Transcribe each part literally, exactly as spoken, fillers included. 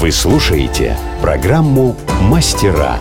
Вы слушаете программу «Мастера».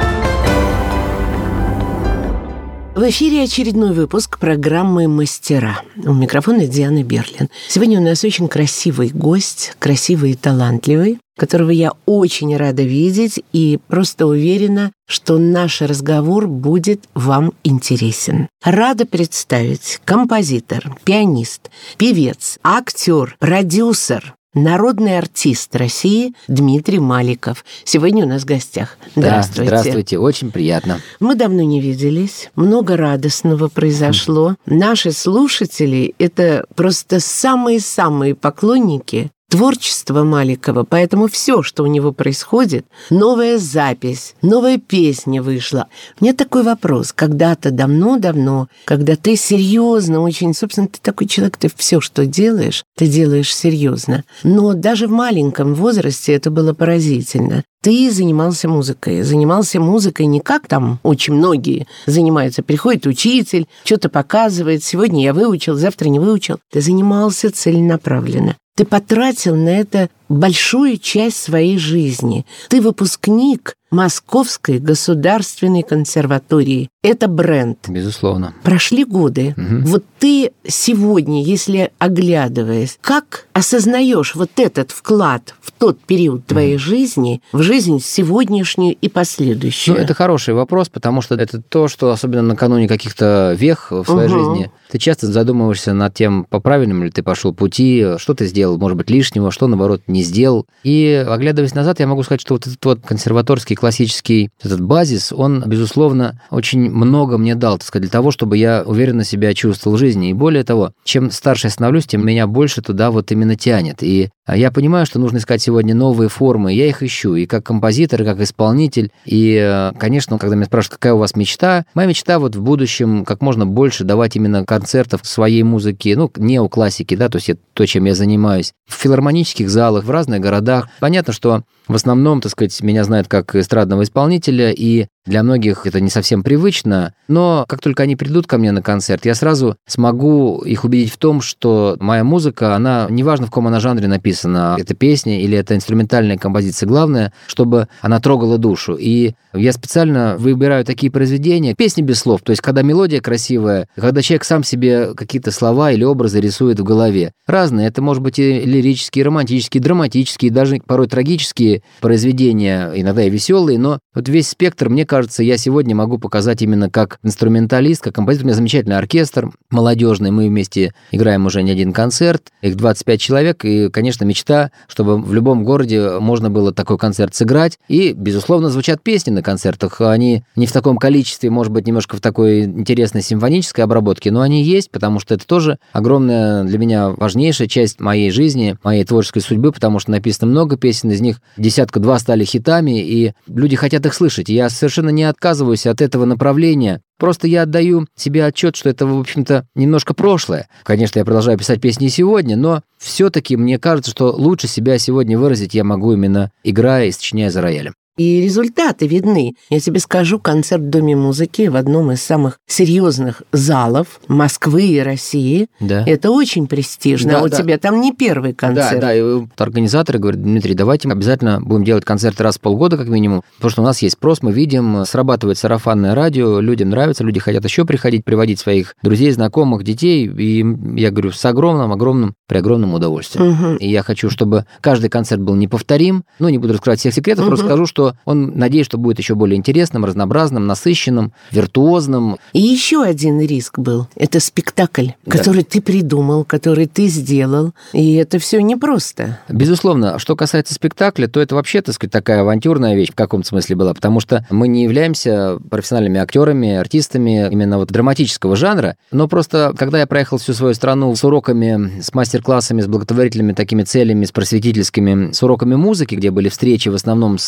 В эфире очередной выпуск программы «Мастера». У микрофона Диана Берлин. Сегодня у нас очень красивый гость, красивый и талантливый, которого я очень рада видеть и просто уверена, что наш разговор будет вам интересен. Рада представить композитор, пианист, певец, актер, продюсер, народный артист России Дмитрий Маликов. Сегодня у нас в гостях. Здравствуйте. Да, здравствуйте, очень приятно. Мы давно не виделись, много радостного произошло. Mm. Наши слушатели — это просто самые-самые поклонники творчества Маликова, поэтому все, что у него происходит, новая запись, новая песня вышла. У меня такой вопрос. Когда-то давно-давно, когда ты серьезно очень, собственно, ты такой человек, ты все, что делаешь, ты делаешь серьезно. Но даже в маленьком возрасте это было поразительно. Ты занимался музыкой. Занимался музыкой не как там очень многие занимаются. Приходит учитель, что-то показывает. Сегодня я выучил, завтра не выучил. Ты занимался целенаправленно. Ты потратил на это большую часть своей жизни. Ты выпускник Московской государственной консерватории. Это бренд. Безусловно. Прошли годы. Угу. Вот ты сегодня, если оглядываясь, как осознаешь вот этот вклад в тот период твоей угу. жизни, в жизнь сегодняшнюю и последующую? Ну, это хороший вопрос, потому что это то, что особенно накануне каких-то вех в своей угу. жизни, ты часто задумываешься над тем, по правильному ли ты пошел пути, что ты сделал, может быть, лишнего, что, наоборот, не сделал. И, оглядываясь назад, я могу сказать, что вот этот вот консерваторский классический этот базис, он, безусловно, очень много мне дал, так сказать, для того, чтобы я уверенно себя чувствовал в жизни. И более того, чем старше я становлюсь, тем меня больше туда вот именно тянет. И я понимаю, что нужно искать сегодня новые формы, я их ищу, и как композитор, и как исполнитель. И, конечно, когда меня спрашивают, какая у вас мечта, моя мечта вот в будущем как можно больше давать именно концертов своей музыки, ну, неоклассики, да, то есть это то, чем я занимаюсь, в филармонических залах, в разных городах. Понятно, что в основном, так сказать, меня знают как эстрадного исполнителя, и для многих это не совсем привычно, но как только они придут ко мне на концерт, я сразу смогу их убедить в том, что моя музыка, она, неважно в каком она жанре написана, это песня или это инструментальная композиция, главное, чтобы она трогала душу. И я специально выбираю такие произведения, песни без слов, то есть когда мелодия красивая, когда человек сам себе какие-то слова или образы рисует в голове. Разные, это может быть и лирические, и романтические, и драматические, даже порой трагические произведения, иногда и веселые, но вот весь спектр, мне кажется, я сегодня могу показать именно как инструменталист, как композитор. У меня замечательный оркестр молодежный, мы вместе играем уже не один концерт, их двадцать пять человек, и, конечно, мечта, чтобы в любом городе можно было такой концерт сыграть, и, безусловно, звучат песни на концертах, они не в таком количестве, может быть, немножко в такой интересной симфонической обработке, но они есть, потому что это тоже огромная для меня важнейшая часть моей жизни, моей творческой судьбы, потому что написано много песен, из них десятка-два стали хитами, и люди хотят их слышать. И я совершенно не отказываюсь от этого направления. Просто я отдаю себе отчет, что это, в общем-то, немножко прошлое. Конечно, я продолжаю писать песни сегодня, но все-таки мне кажется, что лучше себя сегодня выразить я могу именно играя и сочиняя за роялем. И результаты видны. Я тебе скажу, концерт в Доме музыки в одном из самых серьезных залов Москвы и России. Да. Это очень престижно. Да, а у да. тебя там не первый концерт. Да, да. И организаторы говорят: Дмитрий, давайте мы обязательно будем делать концерты раз в полгода, как минимум, потому что у нас есть спрос, мы видим, срабатывает сарафанное радио, людям нравится, люди хотят еще приходить, приводить своих друзей, знакомых, детей. И я говорю, с огромным, огромным, при огромном удовольствием. Угу. И я хочу, чтобы каждый концерт был неповторим. Ну, не буду раскрывать всех секретов, угу. просто скажу, что он, надеюсь, что будет еще более интересным, разнообразным, насыщенным, виртуозным. И еще один риск был. Это спектакль, да. который ты придумал, который ты сделал. И это все непросто. Безусловно. Что касается спектакля, то это вообще, так сказать, такая авантюрная вещь в каком-то смысле была, потому что мы не являемся профессиональными актерами, артистами именно вот драматического жанра, но просто, когда я проехал всю свою страну с уроками, с мастер-классами, с благотворительными такими целями, с просветительскими, с уроками музыки, где были встречи в основном с детишками,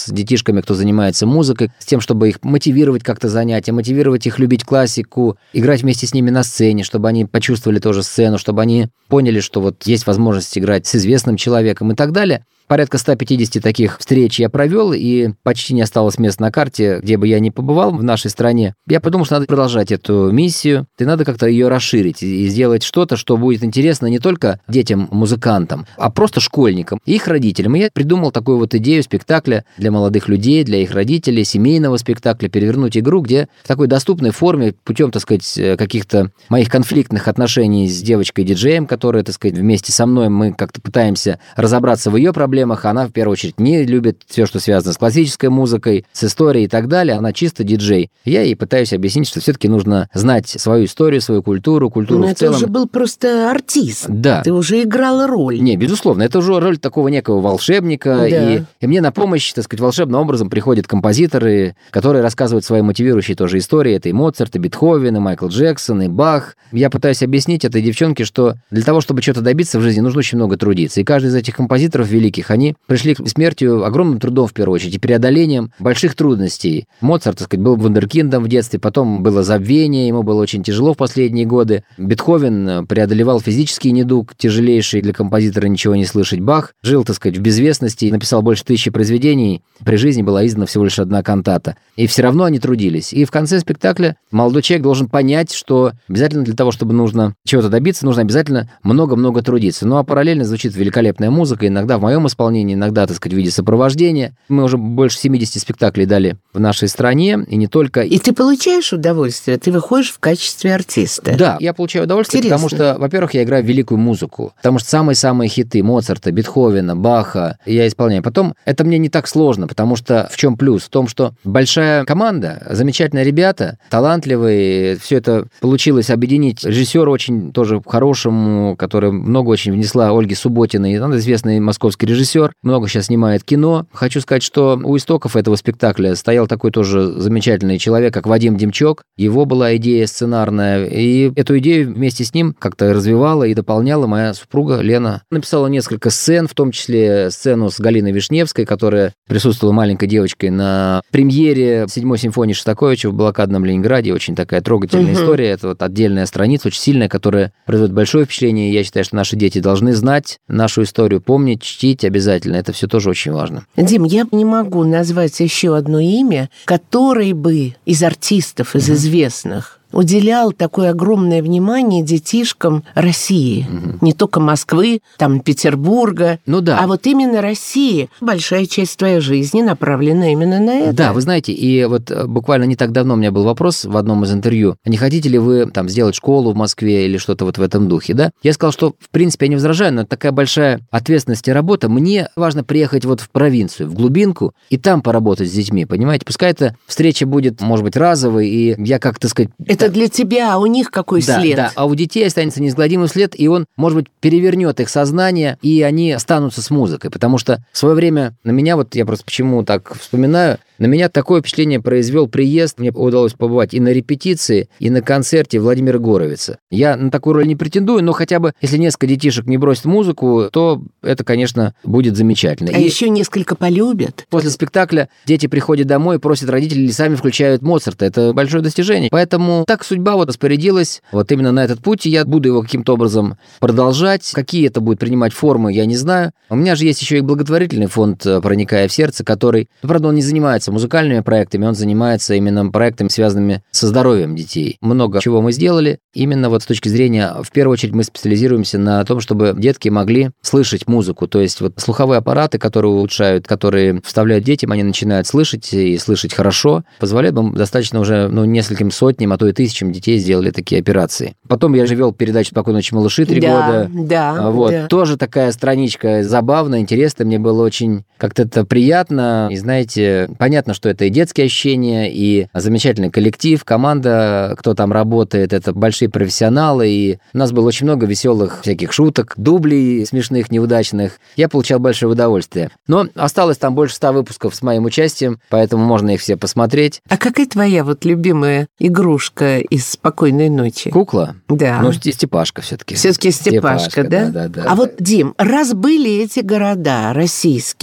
ребятишками, кто занимается музыкой, с тем, чтобы их мотивировать как-то занятия, мотивировать их любить классику, играть вместе с ними на сцене, чтобы они почувствовали тоже сцену, чтобы они поняли, что вот есть возможность играть с известным человеком и так далее. Порядка ста пятидесяти таких встреч я провел, и почти не осталось мест на карте, где бы я ни побывал в нашей стране. Я подумал, что надо продолжать эту миссию, и надо как-то ее расширить и сделать что-то, что будет интересно не только детям-музыкантам, а просто школьникам и их родителям. И я придумал такую вот идею спектакля для молодых людей, для их родителей, семейного спектакля, перевернуть игру, где в такой доступной форме, путем, так сказать, каких-то моих конфликтных отношений с девочкой-диджеем, которая, так сказать, вместе со мной мы как-то пытаемся разобраться в ее проблемах. Она, в первую очередь, не любит все, что связано с классической музыкой, с историей и так далее. Она чисто диджей. Я ей пытаюсь объяснить, что все-таки нужно знать свою историю, свою культуру, культуру Но в это целом. уже был просто артист. Да. Ты уже играла роль. Не, безусловно, это уже роль такого некого волшебника. Да. И, и мне на помощь, так сказать, волшебным образом приходят композиторы, которые рассказывают свои мотивирующие тоже истории. Это и Моцарт, и Бетховен, и Майкл Джексон, и Бах. Я пытаюсь объяснить этой девчонке, что для того, чтобы что-то добиться в жизни, нужно очень много трудиться. И каждый из этих композиторов великих, они пришли к смертью огромным трудом, в первую очередь, и преодолением больших трудностей. Моцарт, так сказать, был вундеркиндом в детстве, потом было забвение, ему было очень тяжело в последние годы. Бетховен преодолевал физический недуг, тяжелейший для композитора ничего не слышать. Бах жил, так сказать, в безвестности, написал больше тысячи произведений, при жизни была издана всего лишь одна кантата. И все равно они трудились. И в конце спектакля молодой человек должен понять, что обязательно для того, чтобы нужно чего-то добиться, нужно обязательно много-много трудиться. Ну а параллельно звучит великолепная музыка, иногда в моем исполнении, иногда, так сказать, в виде сопровождения. Мы уже больше семидесяти спектаклей дали в нашей стране, и не только. И ты получаешь удовольствие, ты выходишь в качестве артиста. Да, я получаю удовольствие, Интересно. потому что, во-первых, я играю великую музыку, потому что самые-самые хиты Моцарта, Бетховена, Баха я исполняю. Потом это мне не так сложно, потому что в чем плюс? В том, что большая команда, замечательные ребята, талантливые, все это получилось объединить. Режиссер очень тоже хорошему, который много очень внесла, Ольги Субботиной, она известный московский режиссер, много сейчас снимает кино. Хочу сказать, что у истоков этого спектакля стоял такой тоже замечательный человек, как Вадим Демчок. Его была идея сценарная, и эту идею вместе с ним как-то развивала и дополняла моя супруга Лена. Написала несколько сцен, в том числе сцену с Галиной Вишневской, которая присутствовала маленькой девочкой на премьере седьмой симфонии Шостаковича в блокадном Ленинграде. Очень такая трогательная угу. история. Это вот отдельная страница, очень сильная, которая производит большое впечатление. Я считаю, что наши дети должны знать нашу историю, помнить, чтить обязательно. Это все тоже очень важно. Дим, я не могу назвать еще одно имя, которое бы из артистов, из угу. известных уделял такое огромное внимание детишкам России. Угу. Не только Москвы, там, Петербурга, ну, да. а вот именно России. Большая часть твоей жизни направлена именно на это. Да, вы знаете, и вот буквально не так давно у меня был вопрос в одном из интервью, не хотите ли вы там сделать школу в Москве или что-то вот в этом духе, да? Я сказал, что в принципе я не возражаю, но это такая большая ответственность и работа. Мне важно приехать вот в провинцию, в глубинку, и там поработать с детьми, понимаете? Пускай эта встреча будет, может быть, разовой, и я как, так сказать... Это для тебя, а у них какой да, след? Да, а у детей останется неизгладимый след, и он, может быть, перевернет их сознание, и они останутся с музыкой. Потому что в свое время на меня, вот я просто почему так вспоминаю, на меня такое впечатление произвел приезд. Мне удалось побывать и на репетиции, и на концерте Владимира Горовица. Я на такую роль не претендую, но хотя бы, если несколько детишек не бросят музыку, то это, конечно, будет замечательно. А и еще несколько полюбят. После спектакля дети приходят домой, просят родителей, или сами включают Моцарта. Это большое достижение. Поэтому так судьба вот распорядилась вот именно на этот путь, и я буду его каким-то образом продолжать. Какие это будет принимать формы, я не знаю. У меня же есть еще и благотворительный фонд «Проникая в сердце», который, ну, правда, он не занимается музыкальными проектами, он занимается именно проектами, связанными со здоровьем детей. Много чего мы сделали. Именно вот с точки зрения, в первую очередь, мы специализируемся на том, чтобы детки могли слышать музыку. То есть вот слуховые аппараты, которые улучшают, которые вставляют детям, они начинают слышать и слышать хорошо, позволяют им достаточно уже, ну, нескольким сотням, а то и тысячам детей сделали такие операции. Потом я же вел передачу «Спокойной ночи, малыши» три да, года. Да, вот. да. Тоже такая страничка забавная, интересная. Мне было очень как-то это приятно. И знаете, понятно, что это и детские ощущения, и замечательный коллектив, команда, кто там работает, это большие профессионалы. И у нас было очень много веселых всяких шуток, дублей смешных, неудачных. Я получал большое удовольствие. Но осталось там больше ста выпусков с моим участием, поэтому можно их все посмотреть. А какая твоя вот любимая игрушка из «Спокойной ночи»? Кукла? Да. Ну, Степашка все-таки. Все-таки Степашка, Степашка, да? да, да, да. А вот, Дим, раз были эти города российские,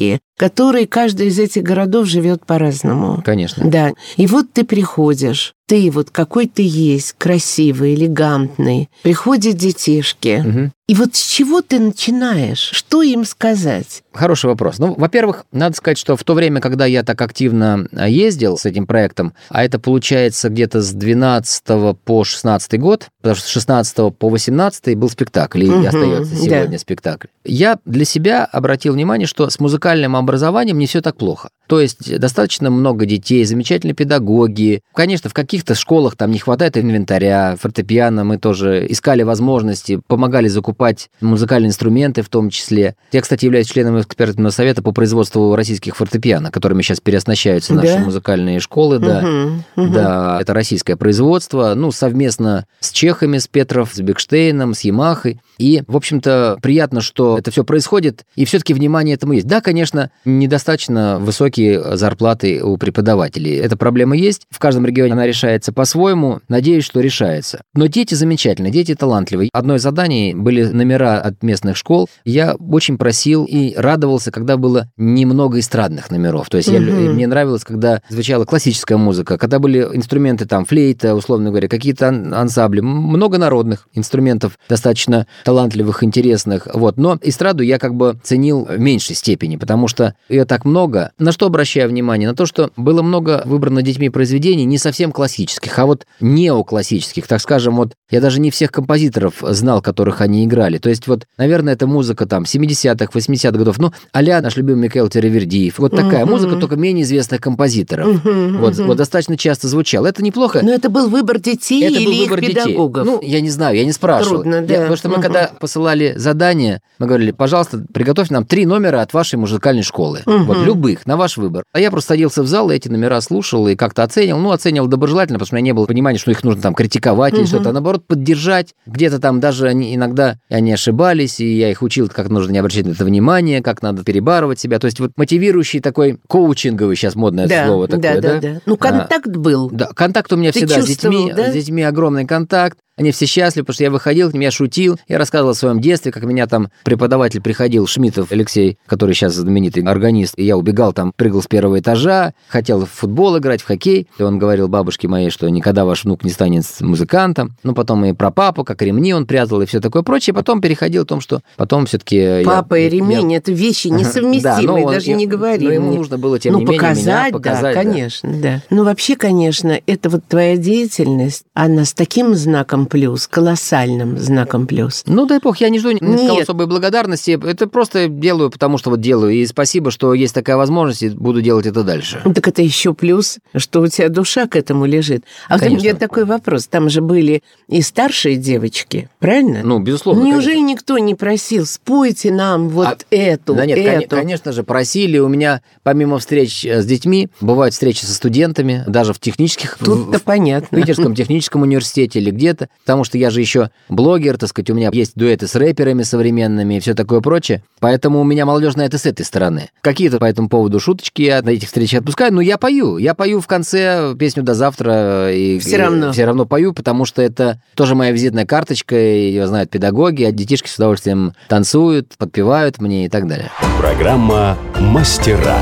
который каждый из этих городов живет по-разному. Конечно. Да. И вот ты приходишь, ты вот какой ты есть, красивый, элегантный. Приходят детишки. Угу. И вот с чего ты начинаешь? Что им сказать? Хороший вопрос. Ну, во-первых, надо сказать, что в то время, когда я так активно ездил с этим проектом, а это получается где-то с двенадцатого по шестнадцатый год, потому что с шестнадцатого по восемнадцатый был спектакль, и угу, остается сегодня да. спектакль. Я для себя обратил внимание, что с музыкальным образованием не все так плохо. То есть достаточно много детей, замечательные педагоги. Конечно, в каких-то школах там не хватает инвентаря, фортепиано мы тоже искали возможности, помогали закупать музыкальные инструменты в том числе. Я, кстати, являюсь членом экспертного совета по производству российских фортепиано, которыми сейчас переоснащаются наши да? музыкальные школы. Да. Угу, угу. да, это российское производство, ну, совместно с чехами, с Петров, с Бекштейном, с Ямахой. И, в общем-то, приятно, что это все происходит, и все-таки внимание этому есть. Да, конечно, недостаточно высокие зарплаты у преподавателей. Эта проблема есть. В каждом регионе она решается по-своему. Надеюсь, что решается. Но дети замечательные, дети талантливые. Одно из заданий были номера от местных школ. Я очень просил и радовался, когда было немного эстрадных номеров. То есть угу. я, мне нравилось, когда звучала классическая музыка, когда были инструменты, там, флейта, условно говоря, какие-то ансамбли, много народных инструментов, достаточно талантливых, интересных. Вот. Но эстраду я как бы ценил в меньшей степени, потому что ее так много. На что обращаю внимание? На то, что было много выбрано детьми произведений не совсем классических, а вот неоклассических, так скажем. Вот я даже не всех композиторов знал, которых они играли. То есть вот, наверное, это музыка там семидесятых, восьмидесятых годов. Ну, а-ля наш любимый Микаэл Теревердиев. Вот такая uh-huh. музыка, только менее известных композиторов. Uh-huh, вот, uh-huh. вот достаточно часто звучало. Это неплохо. Но это был выбор детей это или был выбор их педагогов? Детей. Ну, я не знаю, я не спрашивал. Трудно, да. Я, потому что мы, uh-huh. когда посылали задание, мы говорили, пожалуйста, приготовьте нам три номера от вашей музыкальной школы. Uh-huh. Вот, любых, на ваш выбор. А я просто садился в зал, и эти номера слушал, и как-то оценил. Ну, оценил доброжелательно, потому что у меня не было понимания, что их нужно там критиковать uh-huh. или что-то, а наоборот, поддержать. Где-то там даже они, иногда они ошибались, и я их учил, как нужно не обращать на это внимание, как надо перебарывать себя. То есть вот мотивирующий такой, коучинговый, сейчас модное да, слово такое, да? Да, да, да. Ну, контакт а, был. Да, контакт у меня Ты всегда с детьми, да? с детьми огромный контакт. Они все счастливы, потому что я выходил к ним, я шутил, я рассказывал о своем детстве, как меня там преподаватель приходил, Шмидтов Алексей, который сейчас знаменитый органист, и я убегал там, прыгал с первого этажа, хотел в футбол играть, в хоккей, и он говорил бабушке моей, что никогда ваш внук не станет музыкантом, ну, потом и про папу, как ремни он прятал, и все такое прочее, потом переходил о том, что потом все-таки... Папа я, и ремень, я... это вещи несовместимые, да, даже он, не говори. Но ему нужно было, тем ну, не менее, показать, меня показать. Да, конечно, да. да. Ну, вообще, конечно, это вот твоя деятельность, она с таким знаком плюс, колоссальным, колоссальным знаком плюс. Ну, дай бог, я не жду никакой особой благодарности. Это просто делаю, потому что вот делаю. И спасибо, что есть такая возможность, и буду делать это дальше. Ну, так это еще плюс, что у тебя душа к этому лежит. А вот у меня такой вопрос. Там же были и старшие девочки, правильно? Ну, безусловно. Неужели конечно. Никто не просил, спойте нам вот а, эту, да нет, эту? Конечно же, просили. У меня, помимо встреч с детьми, бывают встречи со студентами, даже в технических... Тут-то в, понятно. В Питерском техническом университете или где-то, потому что я же еще блогер, так сказать, у меня есть дуэты с рэперами современными и все такое прочее. Поэтому у меня молодежная это с этой стороны. Какие-то по этому поводу шуточки я на этих встречах отпускаю, но я пою. Я пою в конце песню «До завтра». И, все равно. И, все равно пою, потому что это тоже моя визитная карточка, ее знают педагоги, а детишки с удовольствием танцуют, подпевают мне и так далее. Программа «Мастера».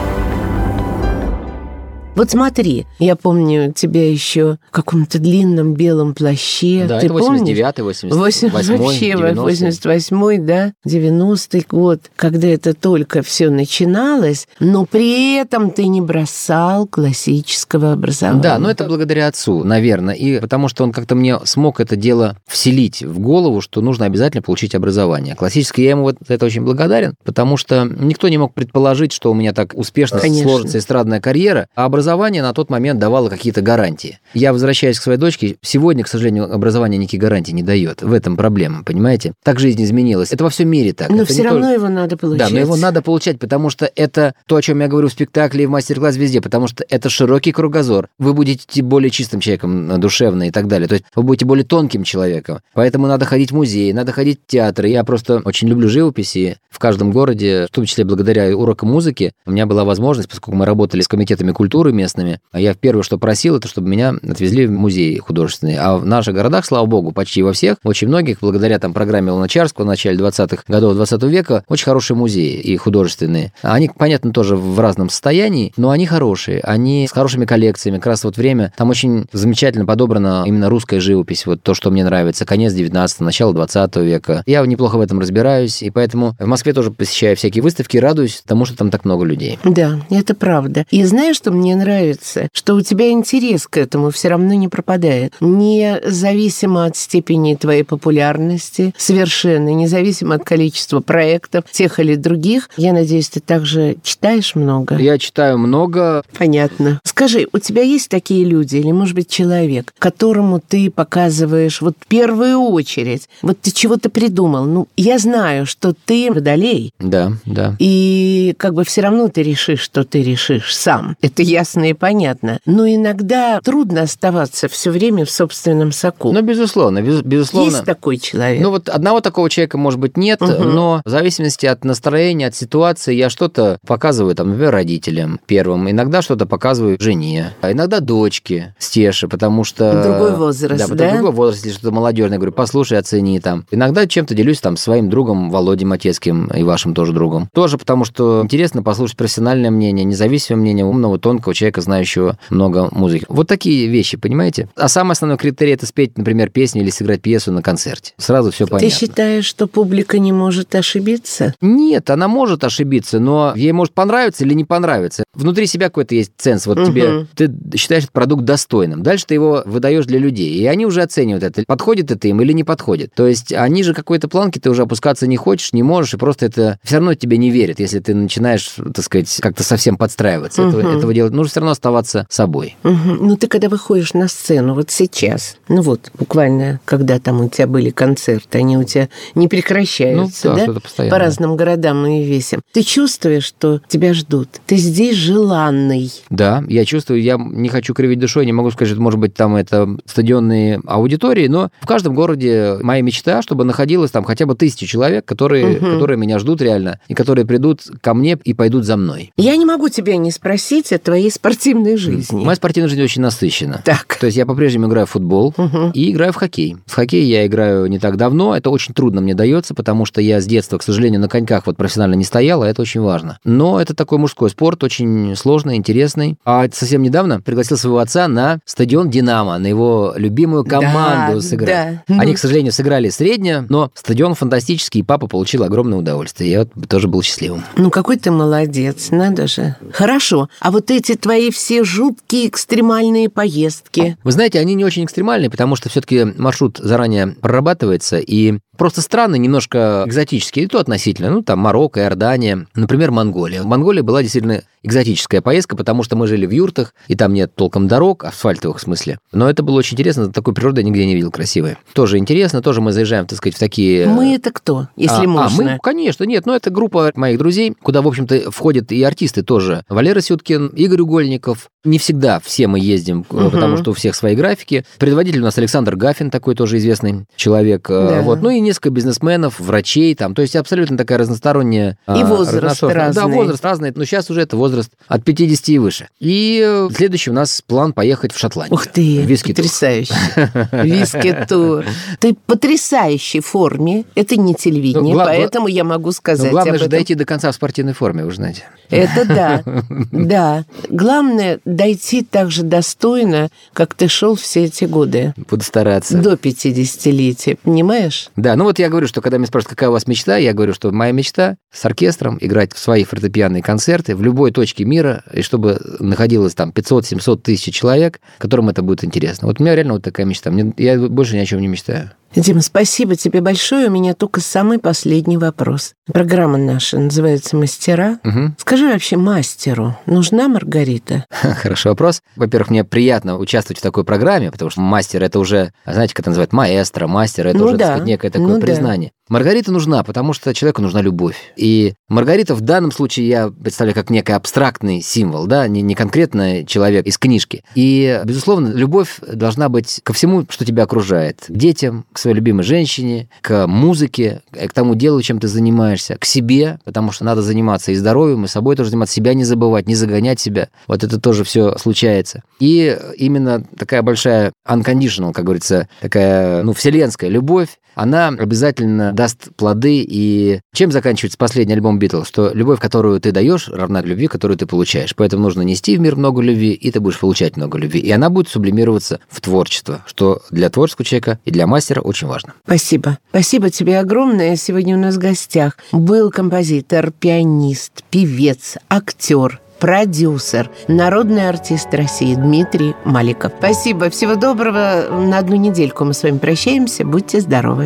Вот смотри, я помню тебя еще в каком-то длинном белом плаще. Да, Ты это восемьдесят девятый, восемьдесят восьмой, вообще, девяностый. восемьдесят восьмой, да, девяностый год, когда это только все начиналось, но при этом ты не бросал классического образования. Да, но это благодаря отцу, наверное, и потому что он как-то мне смог это дело вселить в голову, что нужно обязательно получить образование. Классическое, я ему вот за это очень благодарен, потому что никто не мог предположить, что у меня так успешно Конечно. сложится эстрадная карьера, а образование Образование на тот момент давало какие-то гарантии. Я, возвращаясь к своей дочке, сегодня, к сожалению, образование никакие гарантии не дает. В этом проблема, понимаете? Так жизнь изменилась. Это во всем мире так. Но это все равно только... его надо получать. Да, но его надо получать, потому что это то, о чем я говорю в спектакле и в мастер-классе везде, потому что это широкий кругозор. Вы будете более чистым человеком, душевно и так далее. То есть вы будете более тонким человеком. Поэтому надо ходить в музеи, надо ходить в театры. Я просто очень люблю живопись, и в каждом городе, в том числе благодаря урокам музыки, у меня была возможность, поскольку мы работали с комитетами культуры местными. Я первое, что просил, это чтобы меня отвезли в музей художественный. А в наших городах, слава богу, почти во всех, очень многих, благодаря там программе Луначарского в начале двадцатых годов двадцатого века, очень хорошие музеи и художественные. Они, понятно, тоже в разном состоянии, но они хорошие, они с хорошими коллекциями. Как раз вот время, там очень замечательно подобрана именно русская живопись, вот то, что мне нравится, конец девятнадцатого, начало двадцатого века. Я неплохо в этом разбираюсь, и поэтому в Москве тоже посещаю всякие выставки, радуюсь тому, что там так много людей. Да, это правда. И знаешь, что мне нравится? Что у тебя интерес к этому все равно не пропадает. Независимо от степени твоей популярности, совершенно независимо от количества проектов, тех или других. Я надеюсь, ты также читаешь много? Я читаю много. Понятно. Скажи, у тебя есть такие люди, или, может быть, человек, которому ты показываешь вот в первую очередь, вот ты чего-то придумал. Ну, я знаю, что ты водолей. Да, да. И как бы все равно ты решишь, что ты решишь сам. Это ясно и понятно. Но иногда трудно оставаться все время в собственном соку. Ну, безусловно, без, безусловно. Есть такой человек? Ну, вот одного такого человека, может быть, нет, угу. но в зависимости от настроения, от ситуации, я что-то показываю, там, например, родителям первым, иногда что-то показываю жене, а иногда дочке, Стеше, потому что... Другой возраст, да? Да, другой возраст, если что-то молодежное, говорю, послушай, оцени там. Иногда чем-то делюсь там своим другом Володей Матецким и вашим тоже другом. Тоже потому, что интересно послушать профессиональное мнение, независимое мнение умного, тонкого человека, знающего много музыки. Вот такие вещи, понимаете? А самый основной критерий – это спеть, например, песню или сыграть пьесу на концерте. Сразу все понятно. Ты считаешь, что публика не может ошибиться? Нет, она может ошибиться, но ей может понравиться или не понравиться. Внутри себя какой-то есть ценз. Вот угу. тебе, ты считаешь этот продукт достойным. Дальше ты его выдаешь для людей, и они уже оценивают это, подходит это им или не подходит. То есть они же какой-то планки, ты уже опускаться не хочешь, не можешь, и просто это все равно тебе не верят, если ты начинаешь, так сказать, как-то совсем подстраиваться. Угу. Этого, этого делать нужно все равно оставаться собой. Угу. Ну, ты когда выходишь на сцену, вот сейчас, ну вот, буквально, когда там у тебя были концерты, они у тебя не прекращаются, ну, да? да? По разным городам и весям. Ты чувствуешь, что тебя ждут? Ты здесь желанный. Да, я чувствую, я не хочу кривить душой, не могу сказать, что, может быть, там это стадионные аудитории, но в каждом городе моя мечта, чтобы находилось там хотя бы тысячи человек, которые, угу. которые меня ждут реально, и которые придут ко мне и пойдут за мной. Я не могу тебя не спросить о твоей спортивной жизни. Моя спортивная жизнь очень насыщена. Так. То есть я по-прежнему играю в футбол угу. и играю в хоккей. В хоккей я играю не так давно, это очень трудно мне дается, потому что я с детства, к сожалению, на коньках вот профессионально не стоял, а это очень важно. Но это такой мужской спорт, очень сложный, интересный. А совсем недавно пригласил своего отца на стадион «Динамо», на его любимую команду да, сыграть. Да. Они, к сожалению, сыграли средне, но стадион фантастический, и папа получил огромное удовольствие. Я вот тоже был счастливым. Ну, какой ты молодец, надо же. Хорошо. А вот эти твои все жуткие экстремальные поездки? Вы знаете, они не очень экстремальные, потому что все-таки маршрут заранее прорабатывается, и просто страны немножко экзотические, и то относительно. Ну, там Марокко, Иордания, например, Монголия. Монголия была действительно экзотическая поездка, потому что мы жили в юртах, и там нет толком дорог, асфальтовых в смысле. Но это было очень интересно, такой природы я нигде не видел красивой. Тоже интересно, тоже мы заезжаем, так сказать, в такие... Мы это кто, если а, можно? А, мы, конечно, нет, но это группа моих друзей, куда, в общем-то, входят и артисты тоже. Валера Сюткин, Игорь Угольников. Не всегда все мы ездим, угу. потому что у всех свои графики. Предводитель у нас Александр Гафин, такой тоже известный человек. Да. Вот. Ну и несколько бизнесменов, врачей там. То есть абсолютно такая разносторонняя... И возраст разный. Да, возраст разный. Но сейчас уже это возраст от пятидесяти и выше. И следующий у нас план поехать в Шотландию. Ух ты, потрясающе. Виски-тур. Ты в потрясающей форме. Это не телевидение, поэтому я могу сказать об этом. Главное же дойти до конца в спортивной форме, вы знаете. Это да, да. Главное дойти так же достойно, как ты шел все эти годы. Буду стараться. До пятидесятилетия, понимаешь? Да, ну вот я говорю, что когда меня спрашивают, какая у вас мечта, я говорю, что моя мечта с оркестром играть в свои фортепианные концерты в любой точке мира, и чтобы находилось там пятьсот-семьсот тысяч человек, которым это будет интересно. Вот у меня реально вот такая мечта. Мне, я больше ни о чем не мечтаю. Дима, спасибо тебе большое. У меня только самый последний вопрос. Программа наша называется «Мастера». Угу. Скажи вообще, мастеру нужна Маргарита? Хороший вопрос. Во-первых, мне приятно участвовать в такой программе, потому что мастер – это уже, знаете, как это называют, маэстро, мастер – это ну уже, да. так сказать, некое такое ну признание. Да. Маргарита нужна, потому что человеку нужна любовь. И Маргарита в данном случае я представляю как некий абстрактный символ, да, не, не конкретно человек из книжки. И, безусловно, любовь должна быть ко всему, что тебя окружает. К детям, к своей любимой женщине, к музыке, к тому делу, чем ты занимаешься, к себе, потому что надо заниматься и здоровьем, и собой тоже заниматься, себя не забывать, не загонять себя. Вот это тоже все случается. И именно такая большая unconditional, как говорится, такая, ну, вселенская любовь, она обязательно даст плоды. И чем заканчивается последний альбом Битлз? Что любовь, которую ты даешь, равна любви, которую ты получаешь. Поэтому нужно нести в мир много любви, и ты будешь получать много любви. И она будет сублимироваться в творчество, что для творческого человека и для мастера очень важно. Спасибо. Спасибо тебе огромное. Сегодня у нас в гостях был композитор, пианист, певец, актер, продюсер, народный артист России Дмитрий Маликов. Спасибо. Всего доброго. На одну недельку мы с вами прощаемся. Будьте здоровы.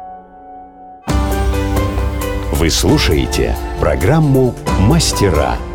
Вы слушаете программу «Мастера».